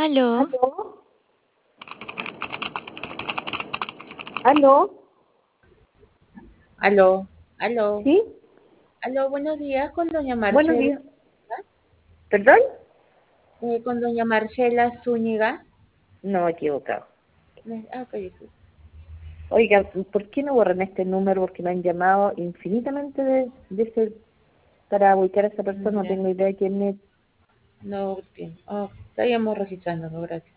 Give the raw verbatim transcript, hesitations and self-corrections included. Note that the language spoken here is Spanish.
Aló, ¿Aló? ¿Aló? Aló, aló, ¿Sí? aló, buenos días con doña Buenos Marcela, días. ¿Perdón? eh, con doña Marcela Zúñiga. No, equivocado. Me- Ah, ok, ok. Oiga, ¿por qué no borran este número? Porque me han llamado infinitamente de, de ese, para ubicar a esa persona. Mm, No ya. tengo idea de quién es. No, bien. Oh, estaríamos registrando, ¿no? Gracias.